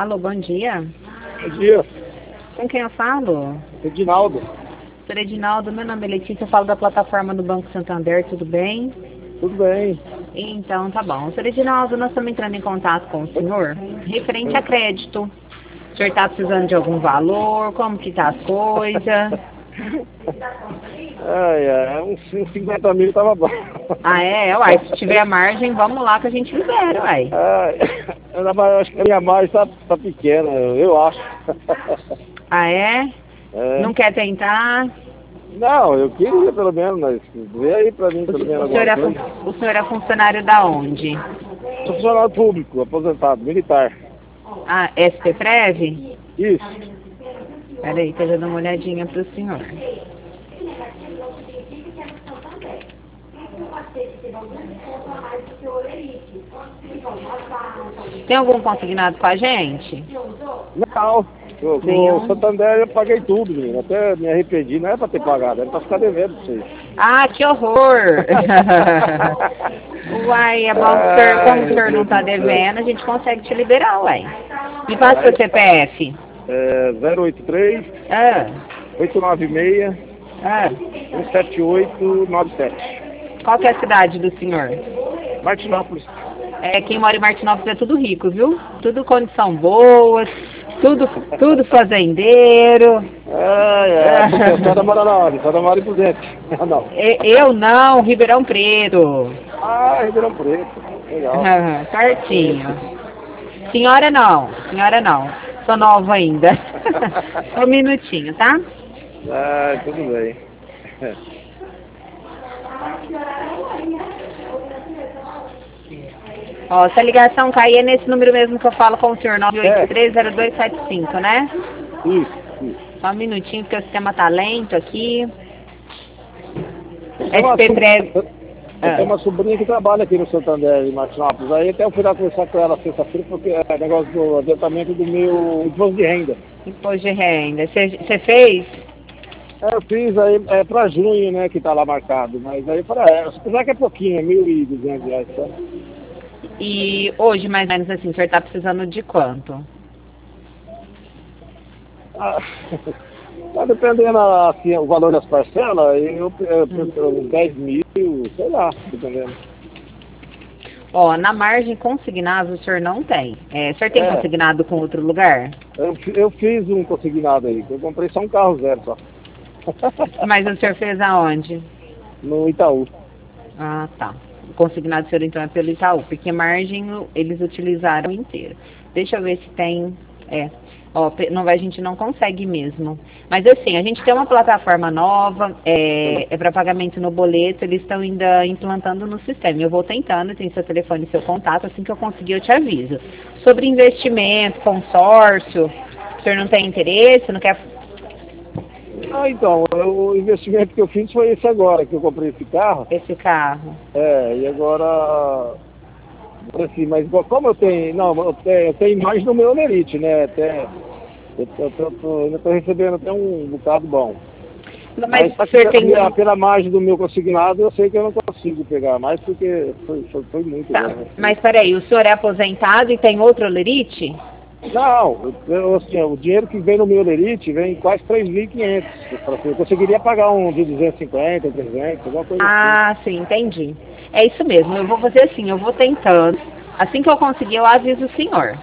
Alô, bom dia. Bom dia, Com quem eu falo? Edinaldo. Sou Edinaldo, meu nome é Letícia, eu falo da plataforma do Banco Santander, tudo bem? Tudo bem? Então, tá bom. Sou Edinaldo, nós estamos entrando em contato com o senhor referente a crédito. O senhor está precisando de algum valor? Como que tá as coisas? Uns 50 mil tava bom. Ah, é? Uai, se tiver margem, vamos lá que a gente libera, uai. Eu acho que a minha margem tá pequena, eu acho. Ah, é? É. Não quer tentar? Não, eu queria pelo menos, mas vê aí pra mim pelo menos O senhor alguma é, coisa. o senhor é funcionário da onde? Sou funcionário público, aposentado, militar. Ah, SP-Prev? Isso. Peraí, que eu já dou uma olhadinha pro senhor. Tem algum consignado com a gente? Não, com o Santander eu paguei tudo, menino. Até me arrependi, não era pra ter pagado, era pra ficar devendo pra vocês. Ah, que horror! Uai, é bom que o senhor, como o senhor não tá devendo, a gente consegue te liberar, uai. Me passa seu CPF. 083 Ah, 896 ah. 17897. Qual que é a cidade do senhor? Martinópolis. É, quem mora em Martinópolis é tudo rico, viu? Tudo condição boa, tudo fazendeiro. Só da mora na hora, só da mora em Prudente. Ah, não. Eu não, Ribeirão Preto. Ah, Ribeirão Preto. Legal. Certinho. Senhora não. Sou nova ainda. Só um minutinho, tá? Tudo bem. Ó, se a ligação cair é nesse número mesmo que eu falo com o senhor, 9830275, né? Isso. Só um minutinho, porque o sistema tá lento aqui. Eu SP-Prev. tenho uma sobrinha que trabalha aqui no Santander, em Martinópolis. Aí até eu fui lá conversar com ela sexta-feira, porque é negócio do adiantamento do meu imposto de renda. Imposto de renda. Você fez? Eu fiz aí, pra junho, né, que tá lá marcado. Mas aí eu falei, apesar que é pouquinho, é R$ 1.200, tá? E hoje, mais ou menos assim, o senhor tá precisando de quanto? Tá dependendo, assim, o valor das parcelas, eu 10 mil, sei lá, dependendo. Ó, na margem consignado o senhor não tem. O senhor tem consignado com outro lugar? Eu fiz um consignado aí, eu comprei só um carro zero só. Mas o senhor fez aonde? No Itaú. Ah, tá. O consignado do senhor então é pelo Itaú, porque margem eles utilizaram inteiro. Deixa eu ver se tem. Ó, a gente não consegue mesmo. Mas assim, a gente tem uma plataforma nova, é para pagamento no boleto, eles estão ainda implantando no sistema. Eu vou tentando, tem seu telefone e seu contato, assim que eu conseguir eu te aviso. Sobre investimento, consórcio, o senhor não tem interesse, não quer... Então, o investimento que eu fiz foi esse agora, que eu comprei esse carro. Esse carro. E agora, assim, mas como eu tenho, eu tenho mais no meu Olerite, né, até, eu ainda estou recebendo até um bocado bom. Mas pela margem do meu consignado, eu sei que eu não consigo pegar mais, porque foi muito. Tá. Né? Mas peraí, o senhor é aposentado e tem outro Olerite? Não, assim, o dinheiro que vem no meu Olerite vem quase 3.500. Eu conseguiria pagar um de 250, 300, alguma coisa assim. Ah, sim, entendi. É isso mesmo, eu vou fazer assim, eu vou tentando. Assim que eu conseguir, eu aviso o senhor.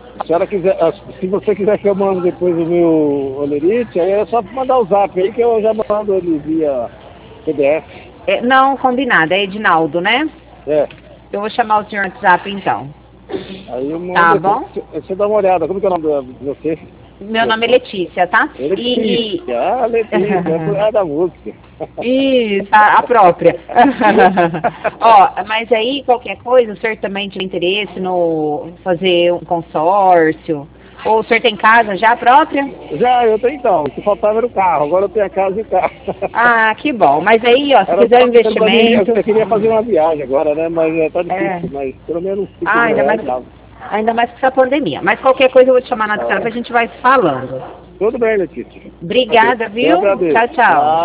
Se você quiser que eu mando depois o meu Olerite, aí é só mandar o zap aí que eu já mando ele via PDF. Não, combinado, é Edinaldo, né? Eu vou chamar o senhor no WhatsApp então. Aí eu mando, tá bom? Você dá uma olhada, como que é o nome de você? Meu nome é Letícia, tá? Letícia, Letícia, é a mulher da música. Isso, a própria. Ó, mas aí, qualquer coisa, o senhor também tem interesse no fazer um consórcio? Ou o senhor tem casa já própria? Já, eu tenho então. O que faltava era o carro, agora eu tenho a casa e o carro. Ah, que bom. Mas aí, ó, se quiser um investimento... Eu queria fazer uma viagem agora, né? Mas tá difícil, mas pelo menos... Ainda mais com essa pandemia. Mas qualquer coisa eu vou te chamar na WhatsApp e a gente vai se falando. Tudo bem, Letícia. Obrigada, viu? Eu agradeço. Tchau, tchau.